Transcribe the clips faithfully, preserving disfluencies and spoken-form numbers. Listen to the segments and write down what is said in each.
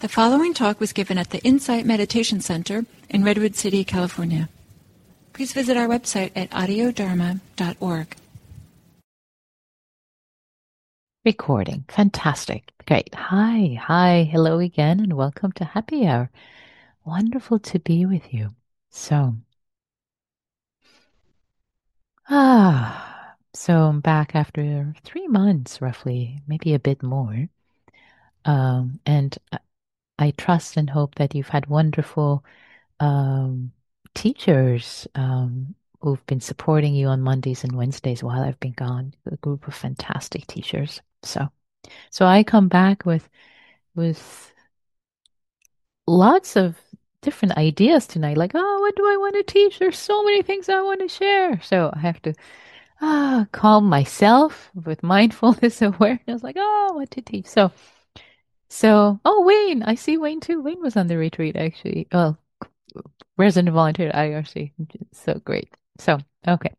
The following talk was given at the Insight Meditation Center in Redwood City, California. Please visit our website at audio dharma dot org. Recording. Fantastic. Great. Hi. Hi. Hello again and welcome to Happy Hour. Wonderful to be with you. So, ah, so I'm back after three months, roughly, maybe a bit more. Um, and I, I trust and hope that you've had wonderful um, teachers um, who've been supporting you on Mondays and Wednesdays while I've been gone. A group of fantastic teachers. So, so I come back with with lots of different ideas tonight. Like, oh, what do I want to teach? There's so many things I want to share. So I have to ah calm myself with mindfulness awareness. Like, oh, what to teach? So, so oh, Wayne, I see Wayne too. Wayne was on the retreat actually. Well, resident volunteer at I R C. So great. So okay.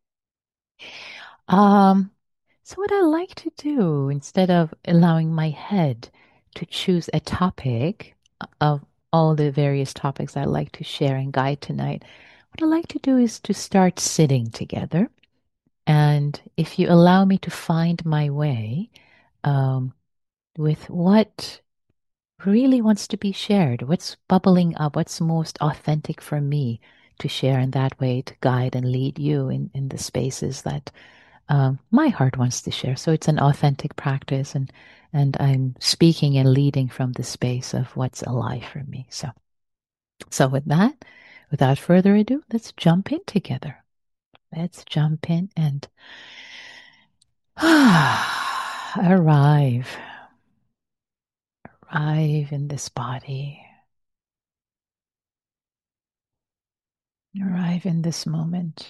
Um, so what I like to do instead of allowing my head to choose a topic of all the various topics I like to share and guide tonight, what I like to do is to start sitting together. And if you allow me to find my way um, with what really wants to be shared, what's bubbling up, what's most authentic for me to share in that way to guide and lead you in, in the spaces that um, my heart wants to share. So it's an authentic practice, and and I'm speaking and leading from the space of what's alive for me. So, so with that, without further ado, let's jump in together. Let's jump in and arrive, arrive in this body, arrive in this moment.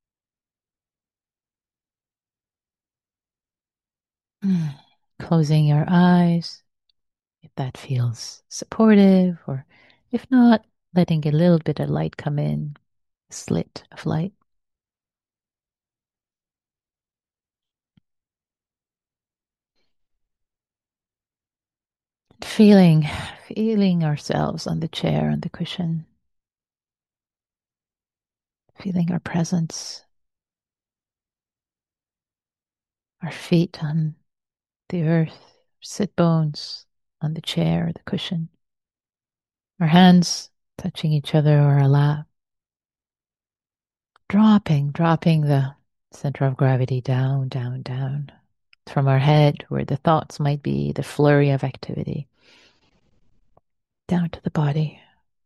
Closing your eyes, if that feels supportive, or if not, letting a little bit of light come in, a slit of light. Feeling, feeling ourselves on the chair, on the cushion, feeling our presence, our feet on the earth, sit bones on the chair, the cushion, our hands touching each other or our lap, dropping, dropping the center of gravity down, down, down, from our head where the thoughts might be, the flurry of activity, down to the body.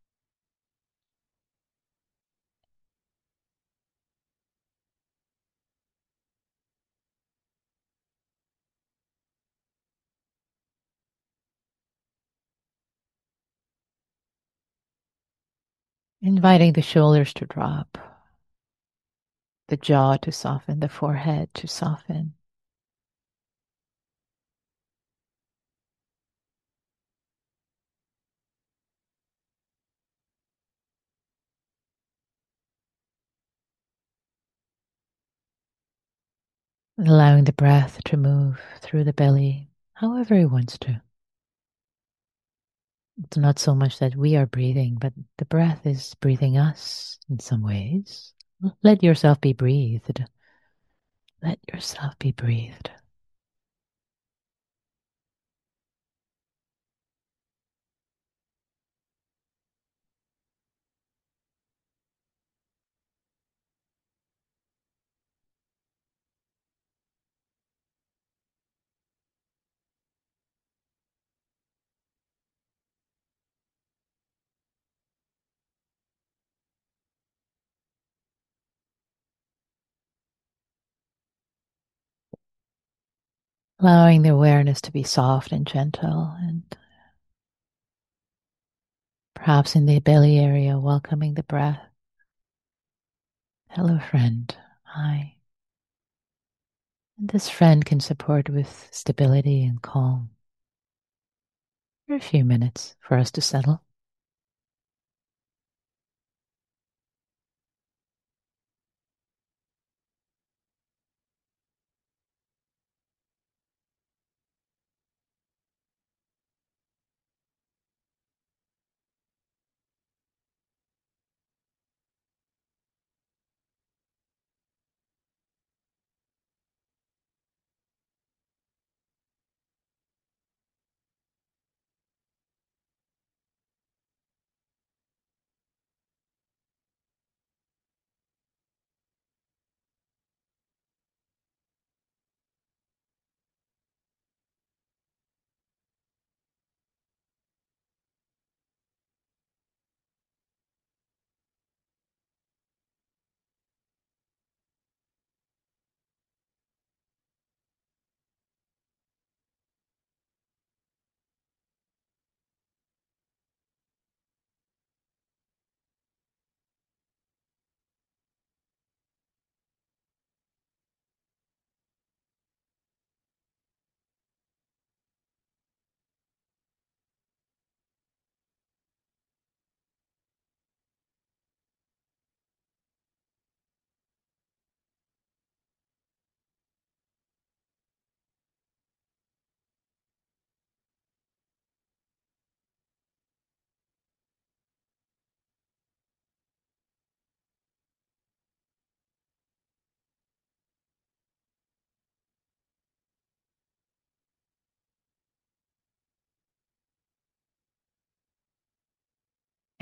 Inviting the shoulders to drop, the jaw to soften, the forehead to soften. Allowing the breath to move through the belly however it wants to. It's not so much that we are breathing, but the breath is breathing us in some ways. Let yourself be breathed. Let yourself be breathed. Allowing the awareness to be soft and gentle, and perhaps in the belly area, welcoming the breath. Hello, friend. Hi. And this friend can support with stability and calm for a few minutes for us to settle.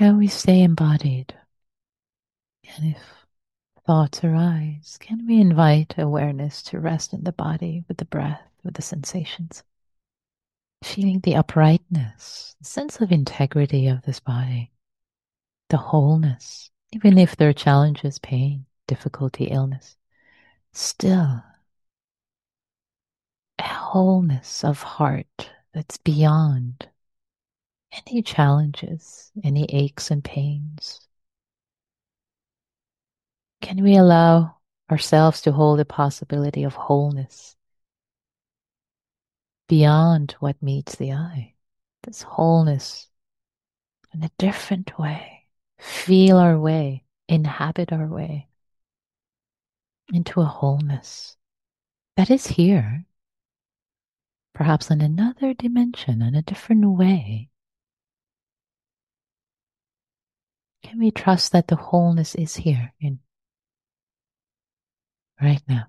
Can we stay embodied? And if thoughts arise, can we invite awareness to rest in the body with the breath, with the sensations? Feeling the uprightness, the sense of integrity of this body, the wholeness, even if there are challenges, pain, difficulty, illness, still a wholeness of heart that's beyond any challenges, any aches and pains. Can we allow ourselves to hold the possibility of wholeness beyond what meets the eye? This wholeness in a different way. Feel our way, inhabit our way into a wholeness that is here, perhaps in another dimension, in a different way. Can we trust that the wholeness is here in right now?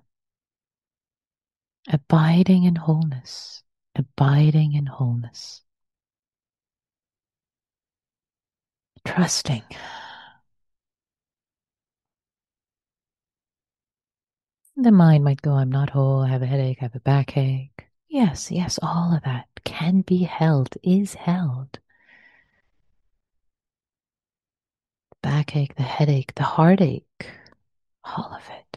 Abiding in wholeness, abiding in wholeness. Trusting. The mind might go, I'm not whole, I have a headache, I have a backache. Yes, yes, all of that can be held, is held. The backache, the headache, the heartache, all of it.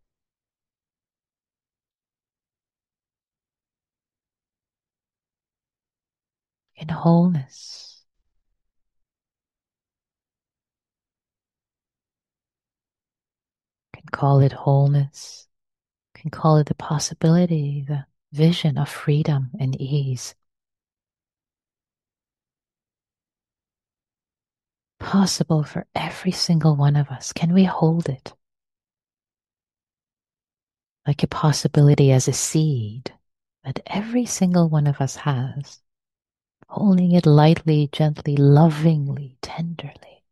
In wholeness. Can call it wholeness. Can call it the possibility, the vision of freedom and ease. Possible for every single one of us. Can we hold it? Like a possibility as a seed that every single one of us has. Holding it lightly, gently, lovingly, tenderly.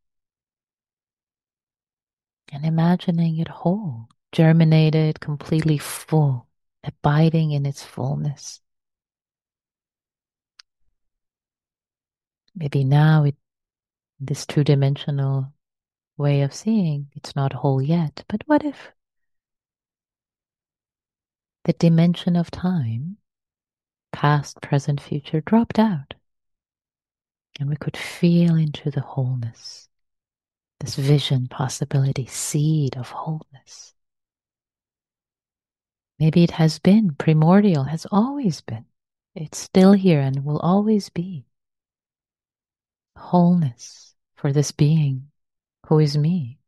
And imagining it whole, germinated, completely full, abiding in its fullness. Maybe now, it, this two-dimensional way of seeing, it's not whole yet. But what if the dimension of time, past, present, future, dropped out? And we could feel into the wholeness. This vision, possibility, seed of wholeness. Maybe it has been primordial, has always been. It's still here and will always be. Wholeness for this being who is me.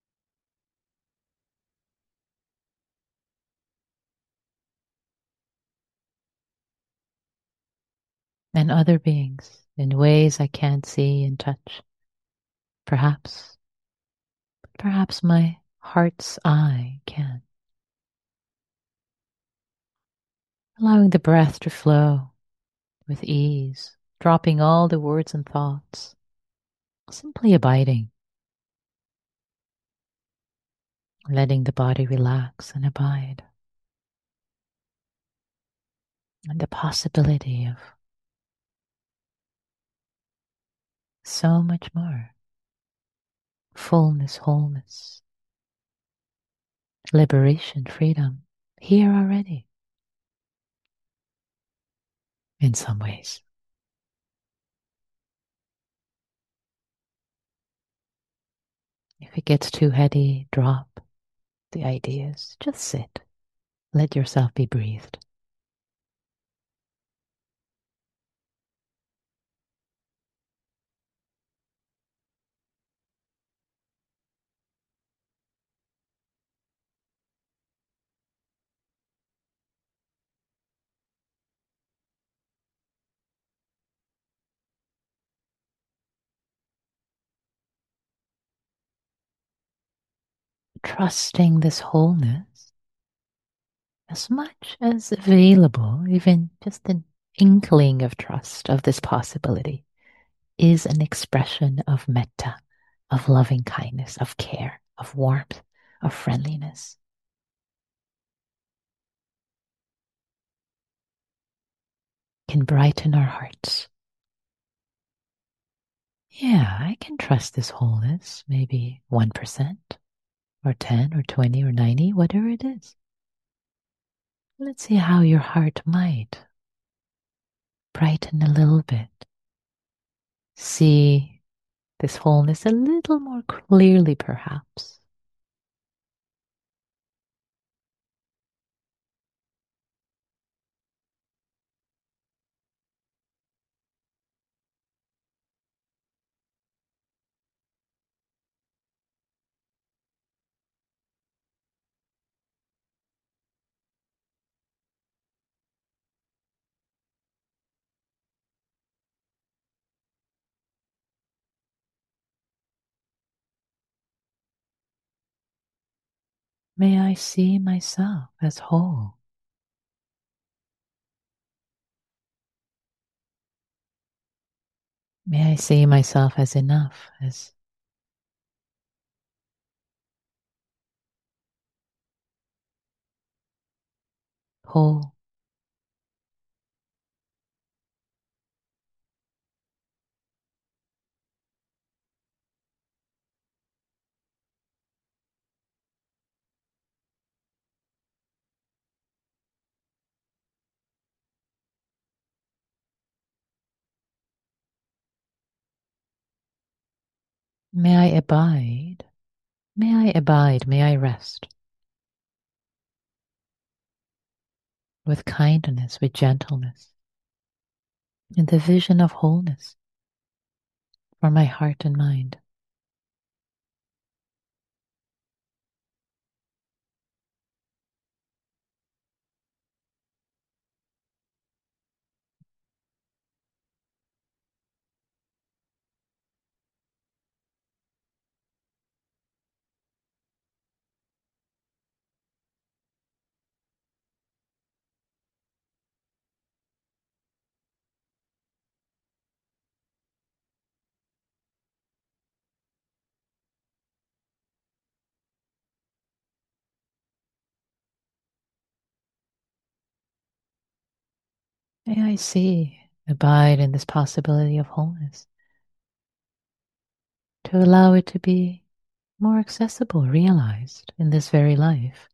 And other beings in ways I can't see and touch. Perhaps, perhaps my heart's eye can. Allowing the breath to flow with ease, dropping all the words and thoughts, simply abiding, letting the body relax and abide. And the possibility of so much more. Fullness, wholeness, liberation, freedom, here already. In some ways. If it gets too heady, drop the ideas. Just sit. Let yourself be breathed. Trusting this wholeness as much as available, even just an inkling of trust of this possibility, is an expression of metta, of loving kindness, of care, of warmth, of friendliness. Can brighten our hearts. Yeah, I can trust this wholeness, maybe one percent or ten or twenty or ninety, whatever it is. Let's see how your heart might brighten a little bit. See this wholeness a little more clearly, perhaps. May I see myself as whole. May I see myself as enough, as whole. May I abide. May I abide. May I rest with kindness, with gentleness, in the vision of wholeness for my heart and mind. May I see, abide in this possibility of wholeness, to allow it to be more accessible, realized in this very life.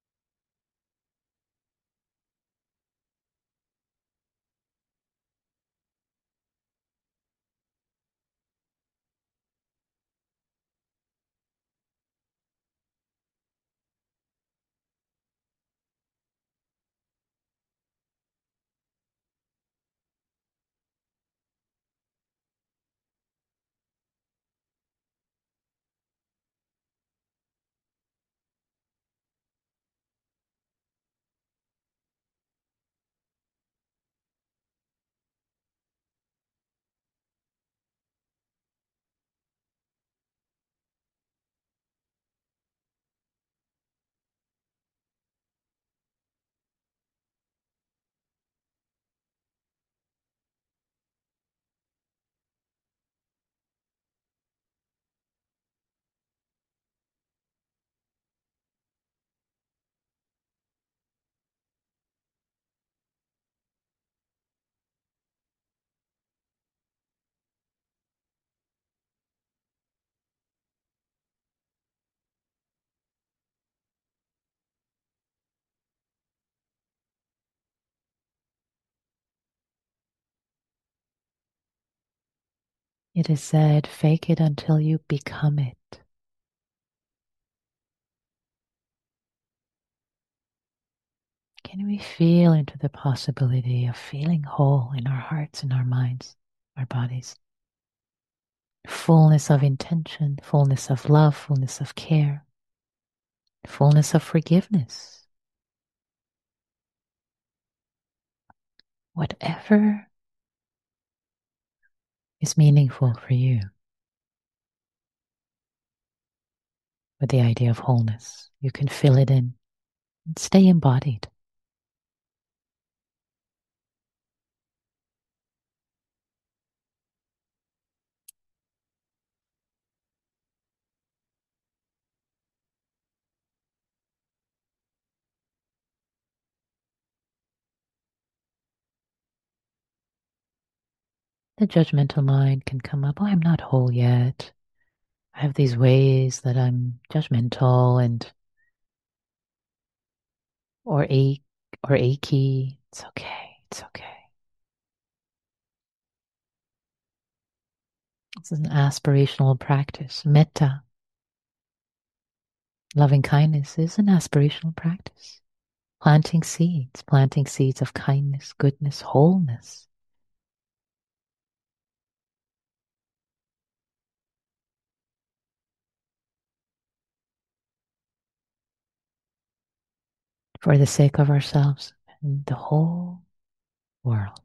It is said, fake it until you become it. Can we feel into the possibility of feeling whole in our hearts and our minds, our bodies? Fullness of intention, fullness of love, fullness of care, fullness of forgiveness. Whatever is meaningful for you with the idea of wholeness, you can fill it in and stay embodied. The judgmental mind can come up. Oh, I'm not whole yet. I have these ways that I'm judgmental and or ache or achy. It's okay. It's okay. This is an aspirational practice. Metta, loving kindness, is an aspirational practice. Planting seeds, planting seeds of kindness, goodness, wholeness. For the sake of ourselves and the whole world.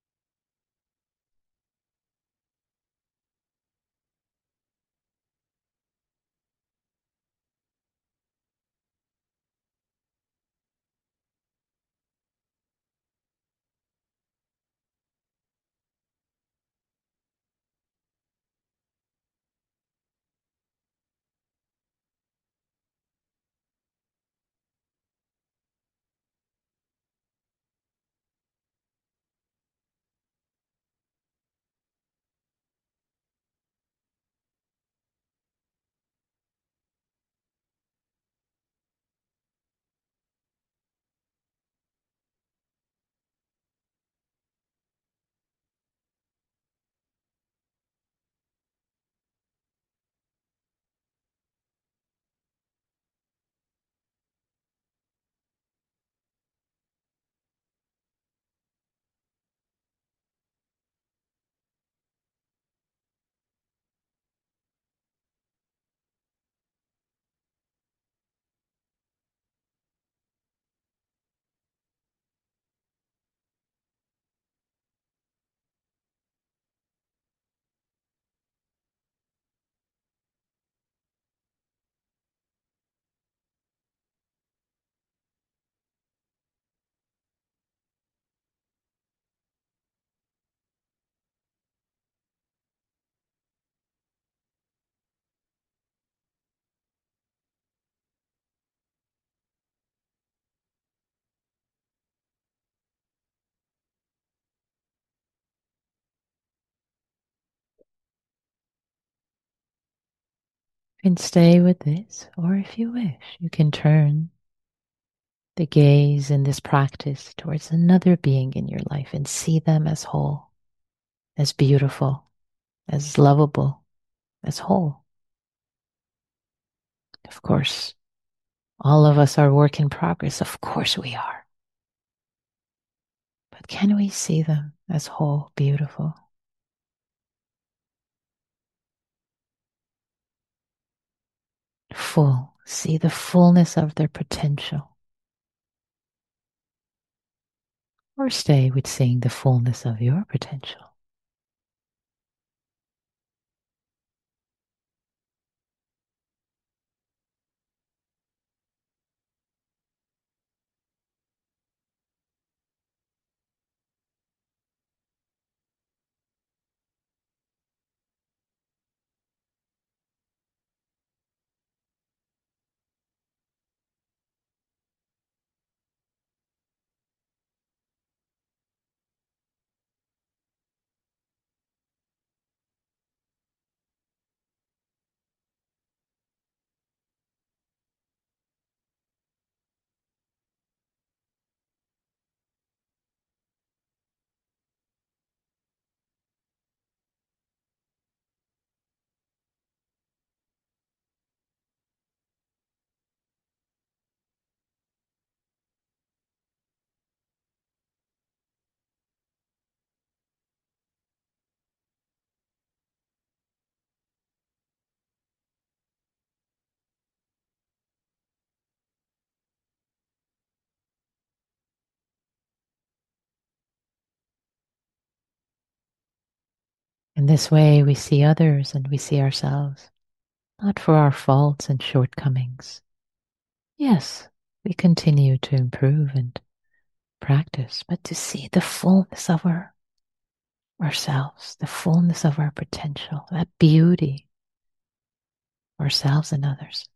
You can stay with this, or if you wish, you can turn the gaze in this practice towards another being in your life and see them as whole, as beautiful, as lovable, as whole. Of course, all of us are work in progress. Of course we are. But can we see them as whole, beautiful? Full. See the fullness of their potential. Or stay with seeing the fullness of your potential. In this way, we see others and we see ourselves, not for our faults and shortcomings. Yes, we continue to improve and practice, but to see the fullness of our ourselves, the fullness of our potential, that beauty, ourselves and others.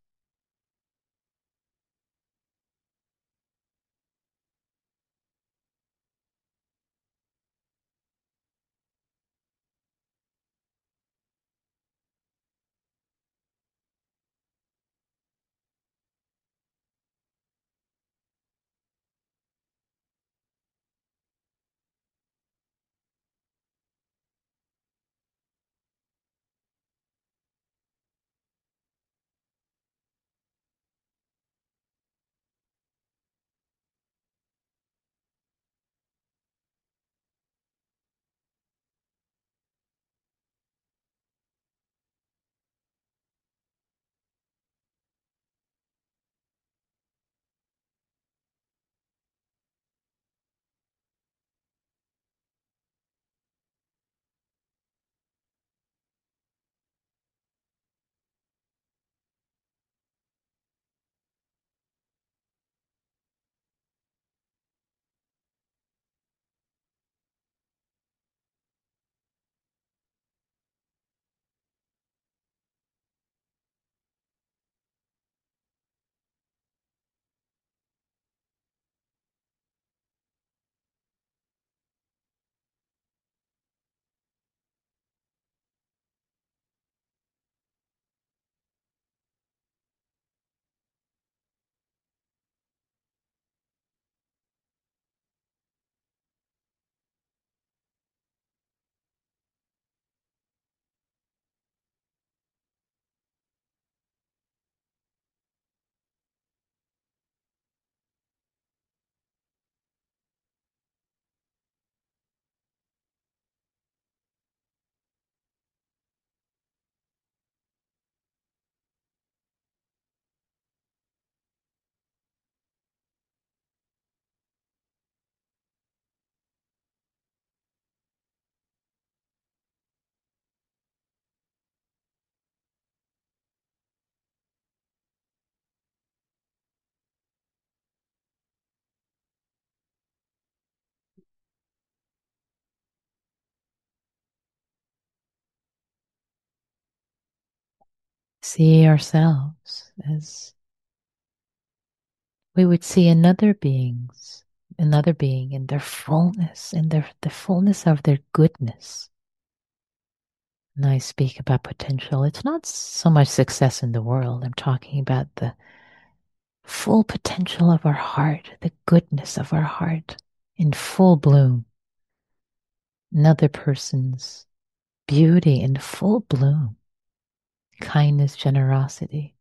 See ourselves as we would see another beings, another being in their fullness, in their the fullness of their goodness. And I speak about potential. It's not so much success in the world. I'm talking about the full potential of our heart, the goodness of our heart in full bloom. Another person's beauty in full bloom. Kindness, generosity,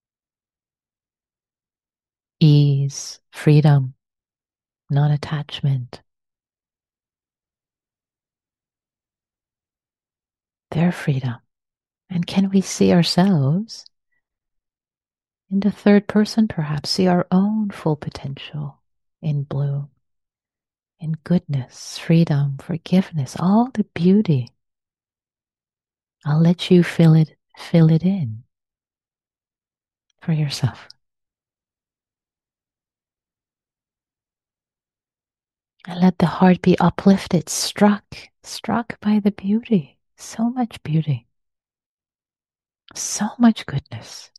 ease, freedom, non-attachment. Their freedom. And can we see ourselves in the third person, perhaps see our own full potential in bloom, in goodness, freedom, forgiveness, all the beauty. I'll let you fill it, fill it in for yourself. And let the heart be uplifted, struck, struck by the beauty. So much beauty. So much goodness.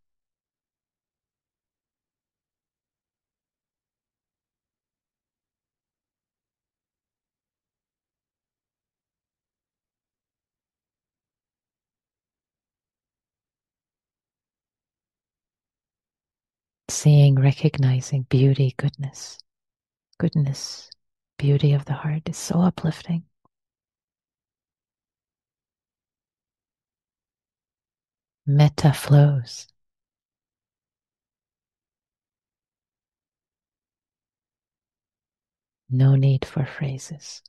Seeing, recognizing beauty, goodness, goodness, beauty of the heart is so uplifting. Metta flows. No need for phrases.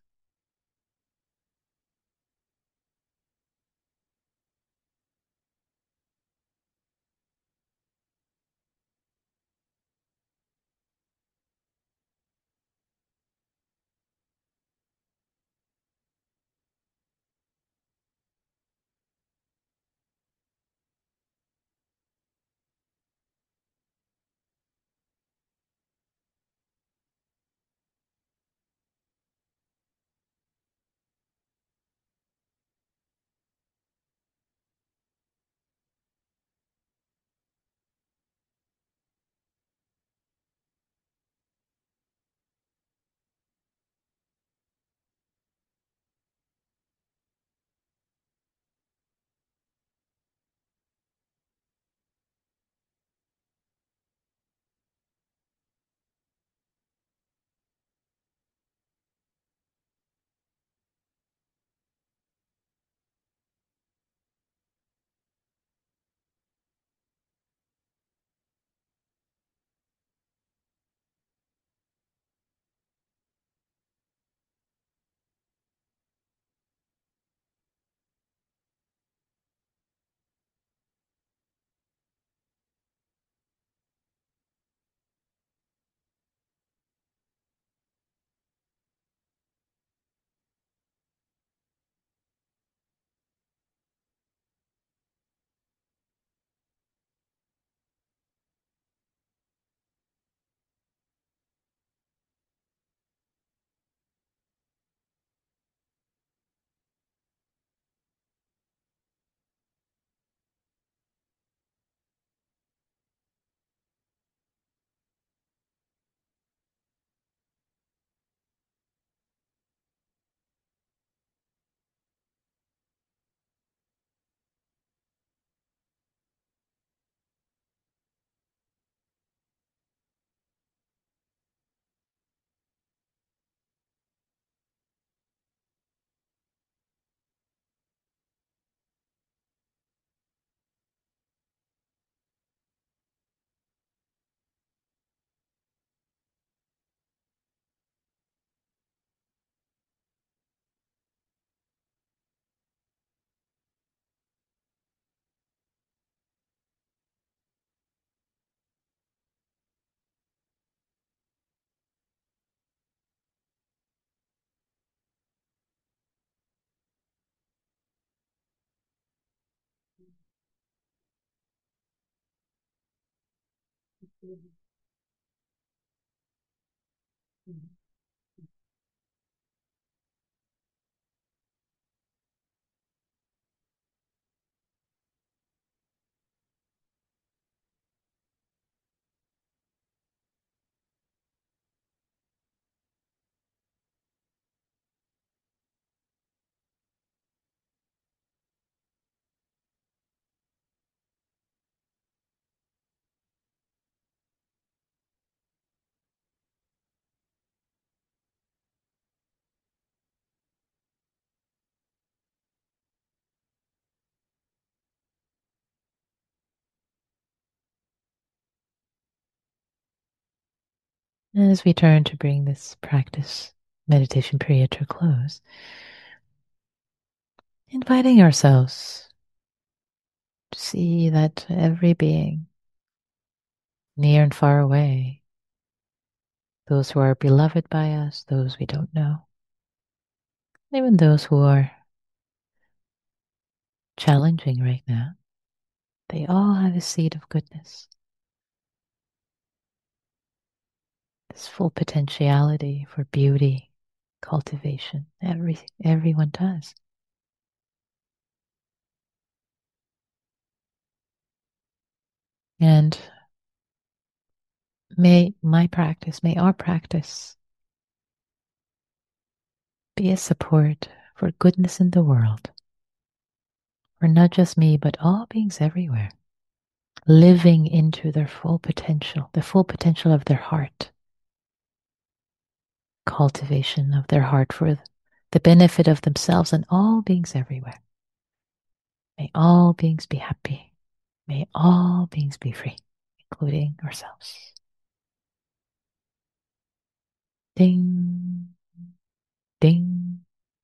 As we turn to bring this practice meditation period to a close, inviting ourselves to see that every being, near and far away, those who are beloved by us, those we don't know, even those who are challenging right now, they all have a seed of goodness, this full potentiality for beauty, cultivation. Every, everyone does. And may my practice, may our practice be a support for goodness in the world, for not just me, but all beings everywhere, living into their full potential, the full potential of their heart, cultivation of their heart for the benefit of themselves and all beings everywhere. May all beings be happy. May all beings be free, including ourselves. Ding, ding,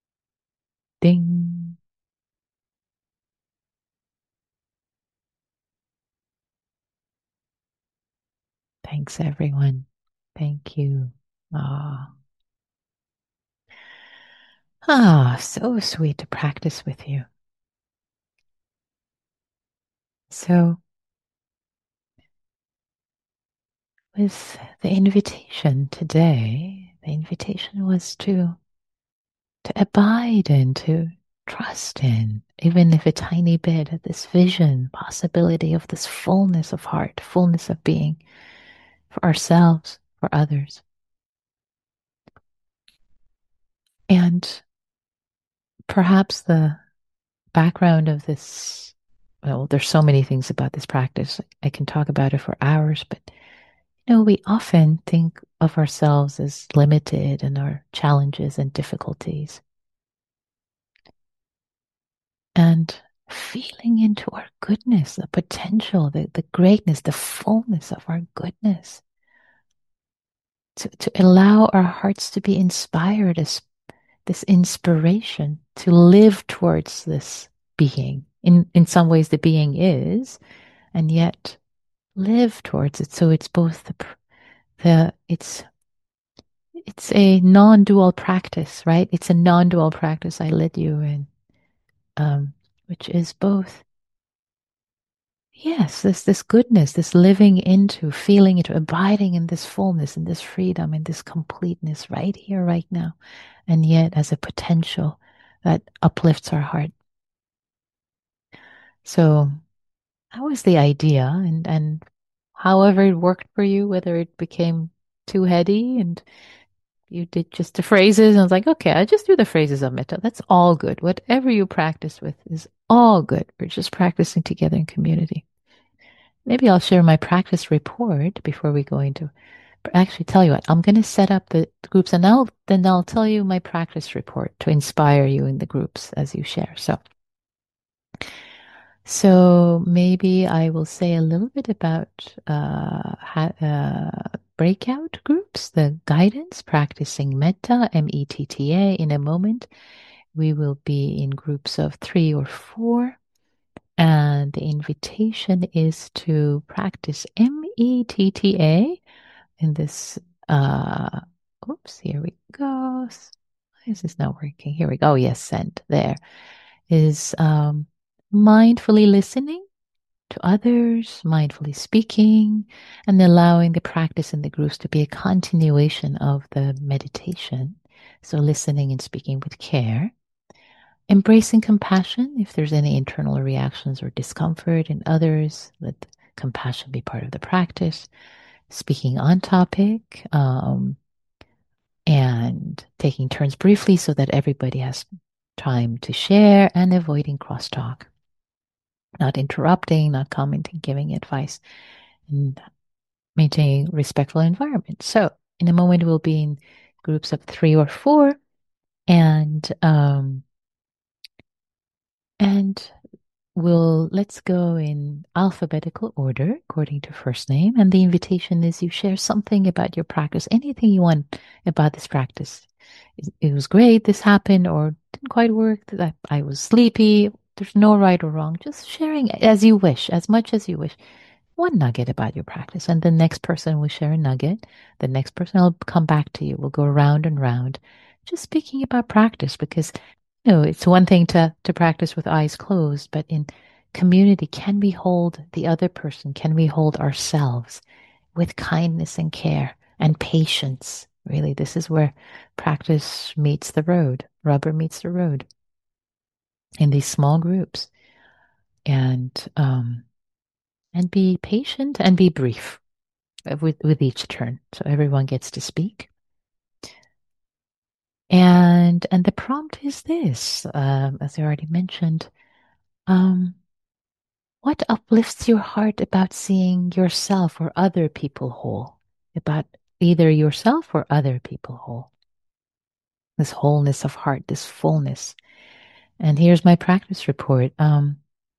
ding. Thanks, everyone. Thank you. Ah, ah, so sweet to practice with you. So, with the invitation today, the invitation was to to abide in, to trust in, even if a tiny bit, of this vision, possibility of this fullness of heart, fullness of being for ourselves, for others. And perhaps the background of this, well, there's so many things about this practice. I can talk about it for hours, but you know, we often think of ourselves as limited in our challenges and difficulties. And feeling into our goodness, the potential, the, the greatness, the fullness of our goodness. To, to allow our hearts to be inspired as this inspiration to live towards this being. In, in some ways, the being is, and yet live towards it. So it's both the, the it's, it's a non-dual practice, right? It's a non-dual practice I led you in, um, which is both, yes, this, this goodness, this living into, feeling into, abiding in this fullness, in this freedom, in this completeness right here, right now. And yet as a potential that uplifts our heart. So that was the idea, and and however it worked for you, whether it became too heady and you did just the phrases, and I was like, okay, I just do the phrases of metta. That's all good. Whatever you practice with is all good. We're just practicing together in community. Maybe I'll share my practice report before we go into. Actually, tell you what, I'm going to set up the groups, and I'll then I'll tell you my practice report to inspire you in the groups as you share. So. So maybe I will say a little bit about uh, ha- uh, breakout groups, the guidance, practicing metta, M E T T A. In a moment, we will be in groups of three or four. And the invitation is to practice M E T T A in this. Uh, oops, here we go. Why is this not working? Here we go. Oh, yes, send. There is um, mindfully listening to others, mindfully speaking, and allowing the practice in the groups to be a continuation of the meditation. So listening and speaking with care. Embracing compassion if there's any internal reactions or discomfort in others, let compassion be part of the practice. Speaking on topic, um, and taking turns briefly so that everybody has time to share, and avoiding crosstalk. Not interrupting, not commenting, giving advice, and maintaining respectful environment. So in a moment, we'll be in groups of three or four, and um, and we'll let's go in alphabetical order according to first name. And the invitation is you share something about your practice, anything you want about this practice. It, it was great, this happened, or didn't quite work, that I was sleepy. There's no right or wrong. Just sharing as you wish, as much as you wish. One nugget about your practice, and the next person will share a nugget. The next person will come back to you. We'll go round and round, just speaking about practice because you know it's one thing to to practice with eyes closed, but in community, can we hold the other person? Can we hold ourselves with kindness and care and patience? Really, this is where practice meets the road, rubber meets the road in these small groups, and um, and be patient and be brief with, with each turn. So everyone gets to speak. And and the prompt is this, um, as I already mentioned, um, what uplifts your heart about seeing yourself or other people whole? About either yourself or other people whole. This wholeness of heart, this fullness. And here's my practice report. Um,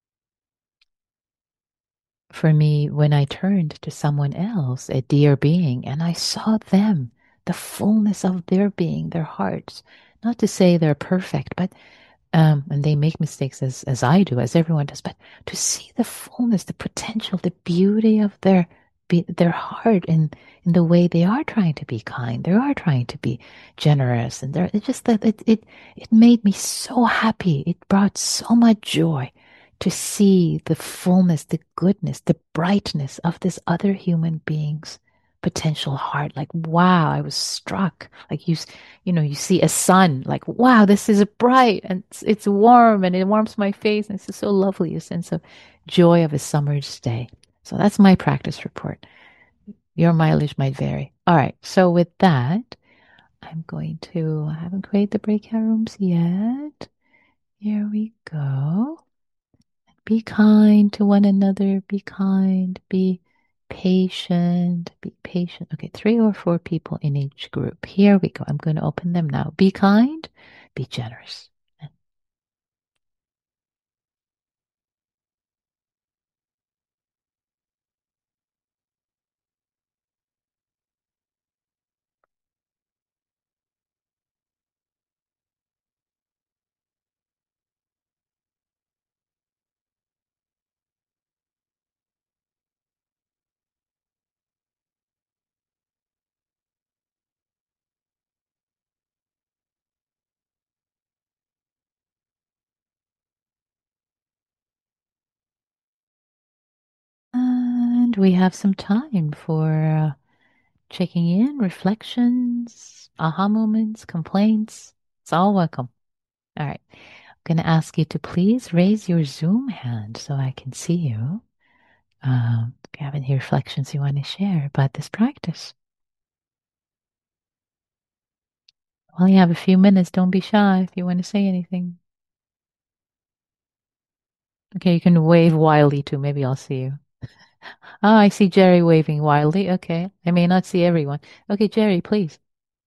for me, when I turned to someone else, a dear being, and I saw them, the fullness of their being, their hearts. Not to say they're perfect, but um, and they make mistakes as as I do, as everyone does. But to see the fullness, the potential, the beauty of their be, their heart in in the way they are trying to be kind, they are trying to be generous, and they're it's just that it it it made me so happy. It brought so much joy to see the fullness, the goodness, the brightness of this other human being's potential heart. Like, wow, I was struck. Like you, you know, you see a sun, like, wow, this is bright and it's, it's warm and it warms my face. And it's so lovely, a sense of joy of a summer's day. So that's my practice report. Your mileage might vary. All right. So with that, I'm going to, I haven't created the breakout rooms yet. Here we go. Be kind to one another. Be kind. Be patient. Be patient. Okay, three or four people in each group. Here we go. I'm going to open them now. Be kind. Be generous. And we have some time for uh, checking in, reflections, aha moments, complaints. It's all welcome. All right. I'm going to ask you to please raise your Zoom hand so I can see you. Um, if you have any reflections you want to share about this practice. Well, you have a few minutes. Don't be shy if you want to say anything. Okay, you can wave wildly too. Maybe I'll see you. Oh, I see Jerry waving wildly. Okay. I may not see everyone. Okay, Jerry, please.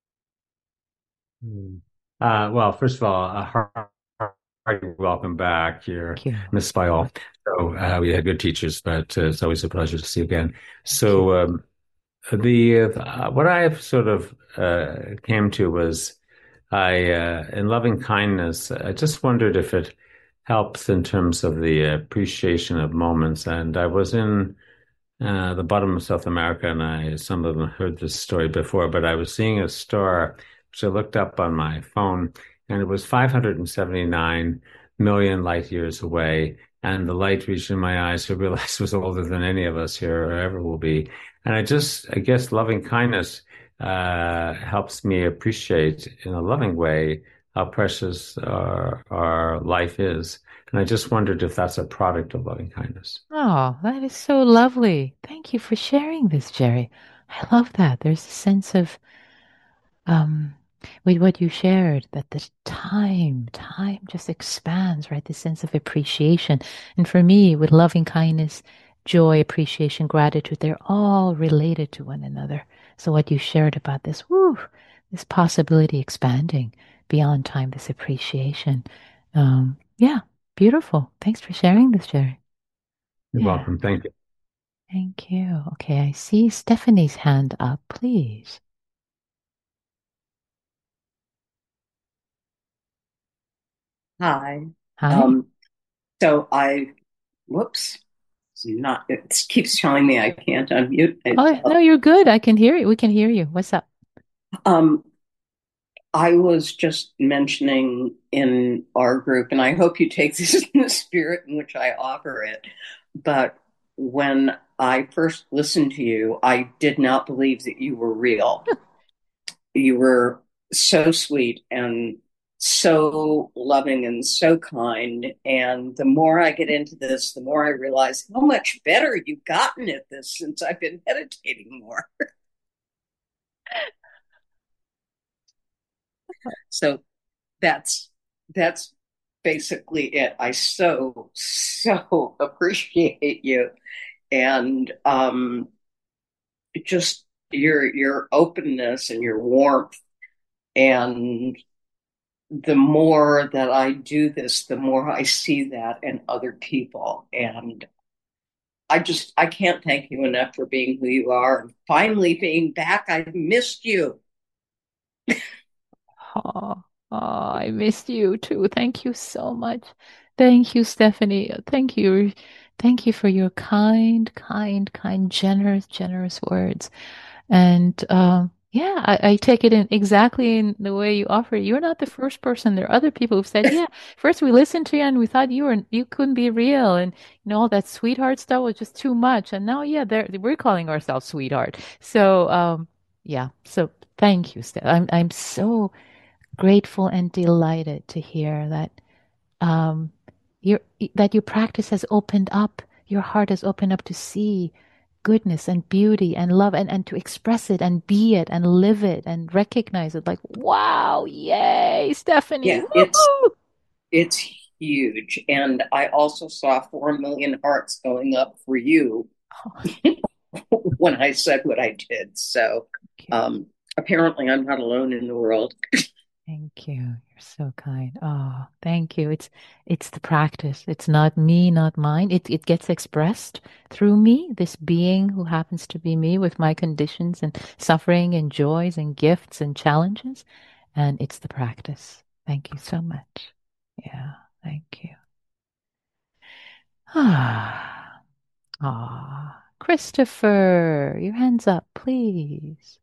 Mm. Uh, well, first of all, a hearty welcome back. You're Thank you. missed by all. So uh, we had good teachers, but uh, it's always a pleasure to see you again. Thank you. So um, the uh, what I've sort of uh, came to was I uh, in loving kindness. I just wondered if it helps in terms of the appreciation of moments. And I was in uh, the bottom of South America, and I some of them heard this story before, but I was seeing a star, which I looked up on my phone, and it was five hundred seventy-nine million light years away. And the light reached in my eyes, so I realized it was older than any of us here or ever will be. And I just, I guess, loving kindness uh, helps me appreciate in a loving way how precious our, our life is. And I just wondered if that's a product of loving kindness. Oh, that is so lovely. Thank you for sharing this, Jerry. I love that. There's a sense of um with what you shared, that the time, time just expands, right? The sense of appreciation. And for me, with loving kindness, joy, appreciation, gratitude, they're all related to one another. So what you shared about this, woo, this possibility expanding beyond time, this appreciation. Um, yeah, beautiful. Thanks for sharing this, Jerry. You're Yeah, welcome. Thank you. thank you. Okay, I see Stephanie's hand up, please. Hi. Hi. Um, so I, whoops, it's not, it keeps telling me I can't unmute Oh, no, myself. you're good. I can hear you. We can hear you. What's up? Um, I was just mentioning in our group, and I hope you take this in the spirit in which I offer it, but when I first listened to you, I did not believe that you were real. You were so sweet and so loving and so kind. And the more I get into this, the more I realize how much better you've gotten at this since I've been meditating more. So that's that's basically it. I so so appreciate you and um just your your openness and your warmth, and the more that I do this, the more I see that in other people. And I just, I can't thank you enough for being who you are and finally being back. I've missed you. Oh, oh, I missed you too. Thank you so much. Thank you, Stephanie. Thank you. Thank you for your kind, kind, kind, generous, generous words. And um, yeah, I, I take it in exactly in the way you offer it. You're not the first person. There are other people who've said, "Yeah, first we listened to you and we thought you were you couldn't be real, and you know all that sweetheart stuff was just too much." And now, yeah, they're, we're calling ourselves sweetheart. So, um, yeah. So thank you, Steph. I'm I'm so grateful and delighted to hear that um, your that your practice has opened up. Your heart has opened up to see goodness and beauty and love and, and to express it and be it and live it and recognize it like, wow, yay, Stephanie, Yeah, it's woohoo! it's huge. And I also saw four million hearts going up for you when I said what I did. So Thank you. um, apparently I'm not alone in the world. Thank you. You're so kind. Oh, thank you. It's it's the practice. It's not me, not mine. It it gets expressed through me, this being who happens to be me with my conditions and suffering and joys and gifts and challenges. And it's the practice. Thank you so much. Yeah, thank you. Ah, ah. Christopher, your hands up, please.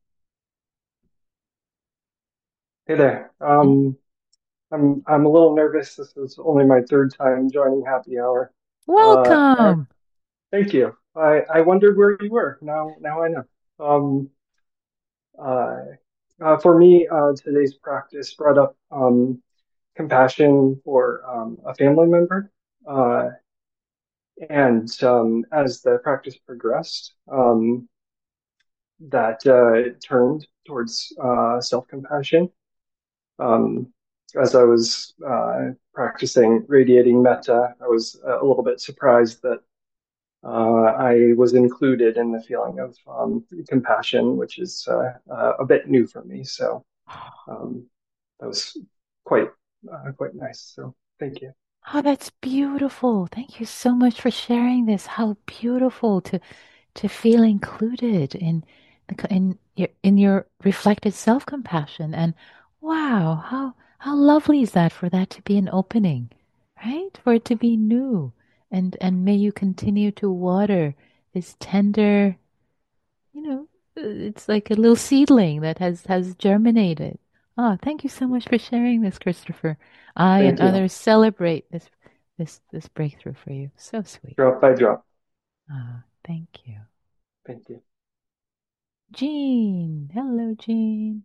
Hey there. Um, I'm I'm a little nervous. This is only my third time joining Happy Hour. Uh, I, Welcome. thank you. I I wondered where you were. Now now I know. Um, uh, uh, for me, uh, today's practice brought up um, compassion for um, a family member. Uh, and um, as the practice progressed, um, that uh, turned towards uh, self-compassion. Um, as I was uh, practicing radiating metta, I was a little bit surprised that uh, I was included in the feeling of um, compassion, which is uh, uh, a bit new for me. So um, that was quite uh, quite nice. So thank you. Oh, that's beautiful. Thank you so much for sharing this. How beautiful to to feel included in the in your in your reflected self-compassion. And wow, how how lovely is that for that to be an opening, right? For it to be new. And and may you continue to water this tender, you know, uh, it's like a little seedling that has has germinated. Ah, thank you so much for sharing this, Christopher. I and Thank you. others celebrate this this this breakthrough for you. So sweet. Drop by drop. Ah, thank you. Thank you. Jean. Hello, Jean.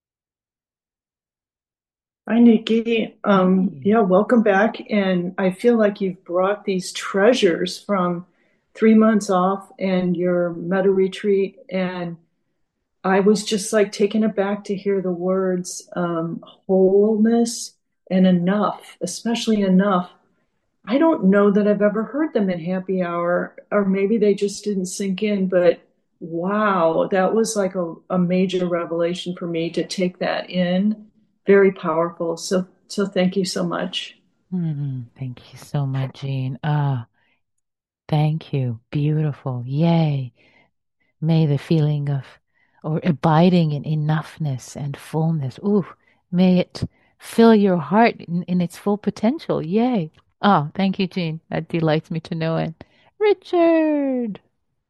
Hi, Nikki. Um, Hi. yeah, welcome back. And I feel like you've brought these treasures from three months off and your meta retreat. And I was just like taken aback to hear the words um, wholeness and enough, especially enough. I don't know that I've ever heard them in happy hour, or maybe they just didn't sink in, but wow, that was like a, a major revelation for me to take that in. Very powerful. So, so thank you so much. Mm, thank you so much, Jean. Ah, thank you. Beautiful. Yay. May the feeling of or abiding in enoughness and fullness, ooh, may it fill your heart in, in its full potential. Yay. Oh, thank you, Jean. That delights me to know it. Richard.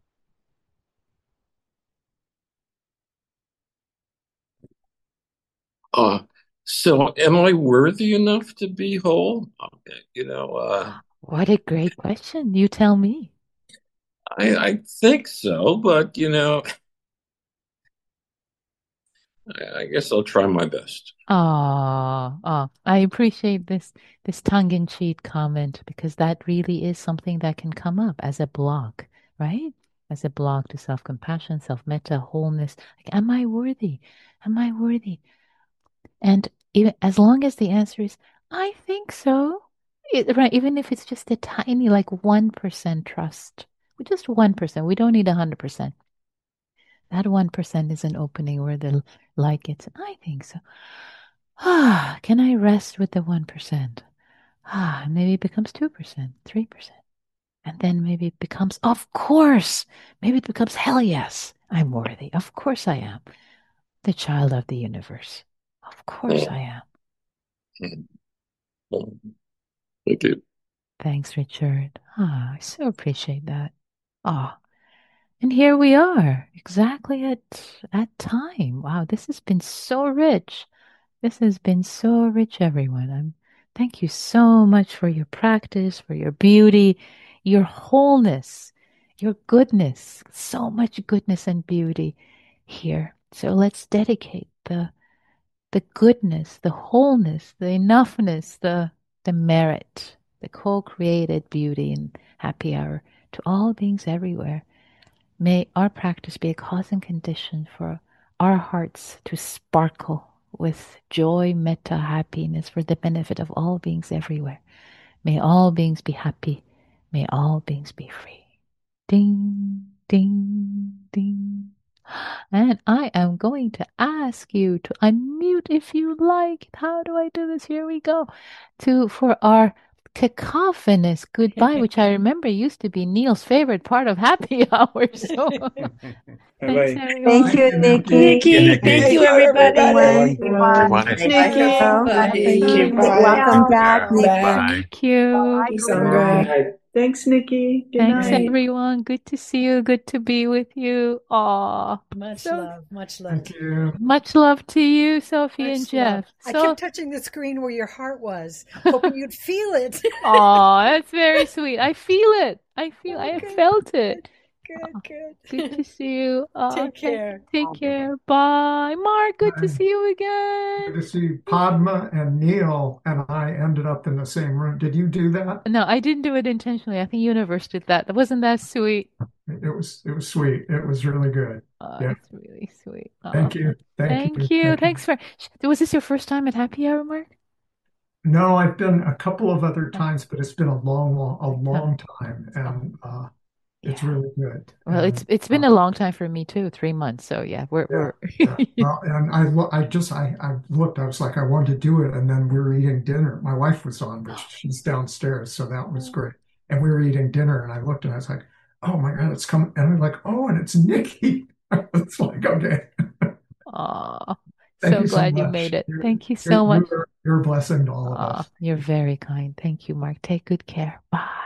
Uh, so am I worthy enough to be whole? Okay, you know, uh, What a great question. You tell me. I, I think so, but you know, I, I guess I'll try my best. Ah, ah, I appreciate this this tongue-in-cheek comment because that really is something that can come up as a block, right? As a block to self-compassion, self-metta, wholeness. Like, am I worthy? Am I worthy? And even, as long as the answer is, I think so, it, right? Even if it's just a tiny, like one percent trust, just one percent. We don't need a hundred percent. That one percent is an opening where the light gets. I think so. Ah, can I rest with the one percent? Ah, maybe it becomes two percent, three percent. And then maybe it becomes, of course, maybe it becomes, hell yes, I'm worthy. Of course I am. The child of the universe. Of course I am. Thank you. Thanks, Richard. Ah, I so appreciate that. Ah, and here we are, exactly at at time. Wow, this has been so rich. This has been so rich, everyone. I'm, thank you so much for your practice, for your beauty, your wholeness, your goodness. So much goodness and beauty here. So let's dedicate the the goodness, the wholeness, the enoughness, the the merit, the co-created beauty and happy hour to all beings everywhere. May our practice be a cause and condition for our hearts to sparkle with joy, metta, happiness for the benefit of all beings everywhere. May all beings be happy. May all beings be free. Ding, ding, ding. And I am going to ask you to unmute if you like. How do I do this? Here we go. To for our cacophonous goodbye, which I remember used to be Neil's favorite part of happy hour. So thanks, everyone. Thank you, Nikki. Nikki, Thank you, everybody. Bye. Nikki. Thank you. Bye. Welcome back, Bye. Nikki. Thank you. Good night. Thanks, Nikki. Good Thanks, night. everyone. Good to see you. Good to be with you. Aw. Much So- love, much love. Thank you. Much love to you, Sophie Much and Jeff. love. I So, kept touching the screen where your heart was, hoping you'd feel it. aw, that's very sweet. I feel it. I feel. I have Okay. felt it. Good, good. Good to see you. Aw, Take care. Take care. Bye, Mark. Good to Bye. see you Good again. to see Padma and Neil and I ended up in the same room. Did you do that? No, I didn't do it intentionally. I think Universe did that. Wasn't that sweet? It was it was sweet. It was really good. Oh, Yeah. it's really sweet. Aw. Thank you. Thank, Thank you. Thanks for. Was this your first time at Happy Hour, Mark? No, I've been a couple of other times, but it's been a long, long, a long time, and uh, it's Yeah. really good. Well, it's And, it's been uh, a long time for me too, three months. So yeah, we're we're yeah. Well, and I lo- I just I I looked. I was like, I wanted to do it, and then we were eating dinner. My wife was on, but she's downstairs, so that was great. And we were eating dinner, and I looked, and I was like, oh my God, it's coming! And I'm like, oh, and it's Nikki. It's like, okay. Aw, Thank so you so glad you much. made it. You're- Thank you You're, so much. you're, you're a blessing to all of Aw, us. you're very kind. Thank you, Mark. Take good care. Bye.